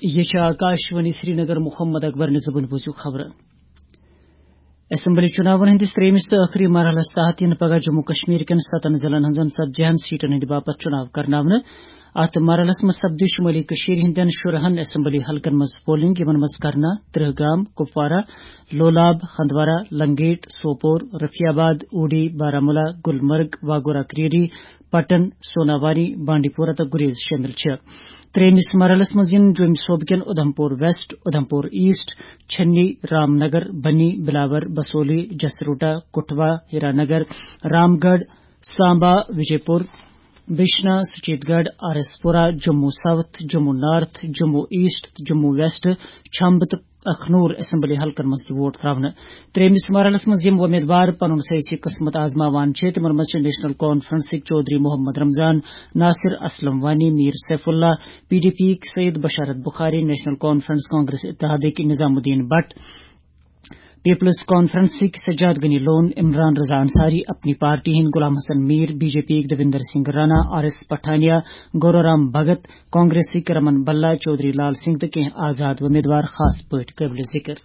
یہ آکاشوانی سری نگر محمد اکبر نظبن بوزو خبر اسمبلی چناون ہندس تریمس تو آخری مرحلس تحت پگہ جموں کشمیر کن 7 ضلعن ہزن 70 سیٹن ہند باپت چناو کرناونہ ات مرحلس مز سپدی شمالی کشیر ہندین 16 اسمبلی حلقن مز پولنگ یمن مز کرنا ترہگام کپوارہ لولاب ہندوارہ لنگیٹ سوپور رفیع آباد اوڑی بارامولہ گلمرگ واگورہ کریری پٹن سوناواری بانڈی پورہ تو گریز شامل تریمس مرحلس مز جوم صوبہ کن Udhampur west Udhampur east Chenani Ramnagar Bani Billawar بسولی جسروٹا Kathua ہیرا نگر رام گڑھ سامبا وجے پور بشنا سچیت گڑھ R S Pura Jammu south Jammu north Jammu east Jammu west Chhamb تو اخنور اسمبلی حلقن مز ووٹ تراؤن تریمس مرحلس مز امیدوار پن سیاسی قسمت آزماوان تمن مز national conference Chaudhary Mohammad Ramzan Nasir Aslam Wani Mir Saifullah P D P Syed Basharat Bukhari national conference Congress اتحاد Nizamuddin Bhat peoples conference Sajad Gani Lone Imran Raza Ansari Apni party ہند Ghulam Hassan Mir B J P Devinder Singh Rana R S Pathania Gharuram Bhagat Congress Raman Bhalla Chaudhary Lal Singh تو کہیں آزاد امیدوار خاص پٲٹھۍ قابل ذکر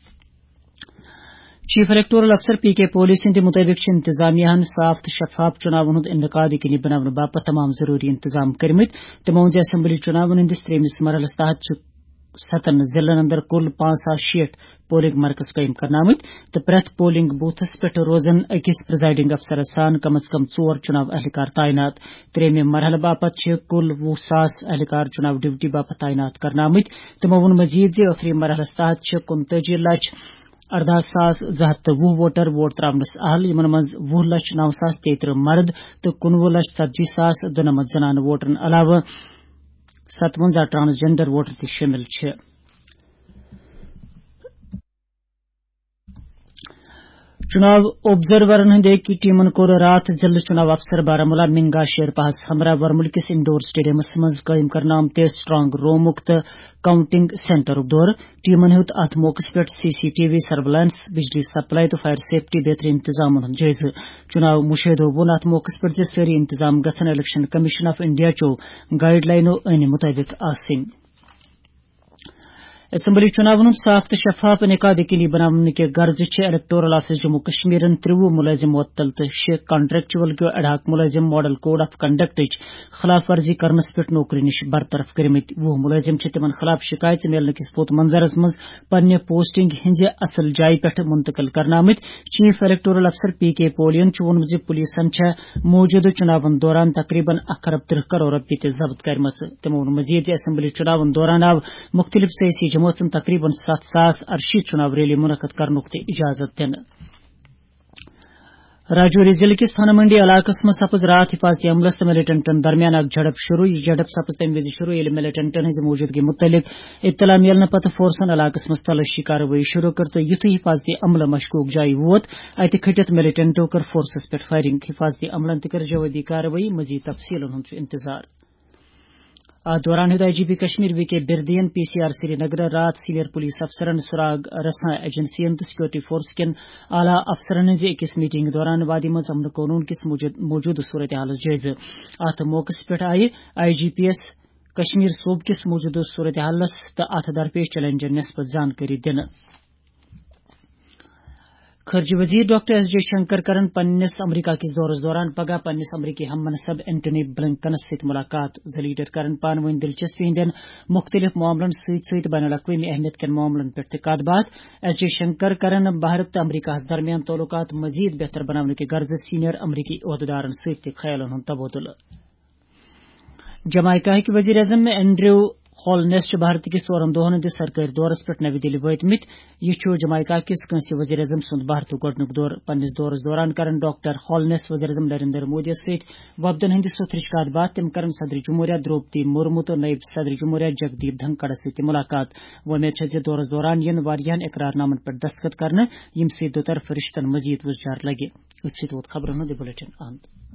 چیف الیکٹورل افسر پی کے پولیس ہند مطابق انتظامیہ صاف تو شفاف چناون ہند انعقاد یقینی بناونہ باپت تمام ضروری انتظام کرمت تمو اسمبلی چناون ہندس تریمس مرحلس تحت 7 ضلعن اندر کل 560 پولنگ مرکز قائم کرنامت تو پریت پولنگ بوتھس پہ روزن اکس پریزائڈنگ افسر سان کم از کم 4 چناو اہلکار تعینات تریم مرحلہ باپت کل 20,000 اہلکار چناو ڈیوٹی باپت تعینات کرنامت تمو وون مزید آخری مرحلس تحت 29,14,220 ووٹر ووٹ تراونس اہل یمن مز 20,09,33 مرد تو 19,70,2 زنان ووٹرن علاوہ 57 ٹرانسجینڈر ووٹر تہ شامل چناو اوبزرورن ہند ایک ٹیمن کور رات ضلع چناو افسر بارامولہ منگا شیرپاہس ہمراہ ورمل کس انڈور سٹیڈیمس مز قائم کرنا آمت سٹرانگ رومک تو کاؤنٹنگ سینٹرک دور ٹیمن ہیوت ات موقع پہ C C T V surveillance بجلی سپلائی تو فائر سیفٹی بہترین انتظام ہند جائزہ چناو مشاہدو وون ات موقع پہ ساری انتظام گھن الیکشن کمیشن آف انڈیا چو گائیڈ لائنو عین مطابق آسن اسمبلی چناون صاف تو شفاف انعقاد یقینی بنانے کے غرض الیکٹورل آفس جموں کشمیر 30 ملازم معطل تو 6 کانٹریکچول کیو اڈاک ملازم ماڈل کوڈ آف کنڈکٹ خلاف ورزی کرنس پہ نوکری نش برطرف کرمت 20 ملازم تمن خلاف شکایت ملنے کس پوت منظرس مز پنہ پوسٹنگ ہز اصل جائے پہ منتقل کرنامت چیف الیکٹورل افسر پی کے پولین ووٚن پولیسن موجودہ چناون دوران تقریباً 1 ارب 30 کرور رۄپیہِ تہ ضبط کرمژ تمو ووٚن مزید اسمبلی چناون دوران آو مختلف سیاسی جماعتن تقریباً 7,080 چناو ریلی منعقد کرنک تہ اجازت دن راجوری ضلع کس تھانہ منڈی علاقہ مز سپز رات حفاظتی عملس تو ملیٹنٹن درمیان اک جھڑپ شروع یہ جھڑپ سپز تمہ وز شروع یل ملیٹنٹن ہز موجودگی متعلق اطلاع ملنے پتہ فورسن علاقہ مز تلاشی کاروٲیی شروع کر تو یتھے حفاظتی عملہ مشکوک جائے ووت اتہ کھٹت ملیٹنٹو کر فورسس پہ فائرنگ حفاظتی عملن تہ کر جوابی کاروٲیی مزید تفصیلن ہند انتظار دوران آئی جی پی کشمیر وی کے بردین پی سی آر سری نگر رات سینئر پولیس افسرن سراغ رساں ایجنسین تو سیکورٹی فورس کن اعلی افسرن ہز اکس میٹنگ دوران وادی مز امن قانون کس موجودہ صورتحال جائزہ ات موقع پہ آئی جی پی ایس کشمیر صوبہ کس موجودہ صورتحالس تو ات درپیش چیلنجن نسبت زانکاری دن خارجہ وزیر ڈاکٹر ایس جے شنکر کرن پنس امریکہ کس دورس دوران پگہ پنس امریکی ہم منصب اینٹونی بلنکنس ست ملاقات زٕ لیڈر کرن پانہٕ ؤنۍ دلچسپی ہندین مختلف معاملن ست بین الاقوامی اہمیت کن معاملن پہ کت بات ایس جے شنکر کرن بھارت تو امریکہ درمیان تعلقات مزید بہتر بنانے کی غرض سینئر امریکی عہدیدارن ست خیالن ہند تبادلہ جمائیکا کے وزیر اعظم اینڈریو ہالنس بھارت کس 4 دہن ہندس سرکاری دورس پہ نئی دہلی واتمت یہ جمائیکا کس کنس وزیر اعظم سند بھارت گۄڈنیُک دور پنس دورس دوران کرن ڈاکٹر ہالنس وزیر اعظم نریندر مودی ست وفدن ہندس ستھرچ کت بات تم کرن صدر جمہوریہ درپدی مرمو تو نائب صدر جمہوریہ جگدیپ دھنکڑ ست ملاقات ومید دورس دوران ین واریاہن اقرارنامن پہ دستخط کرنے یم ست دو طرف رشتن مزید وسجار لگہ خبرن ہند بلیٹن اند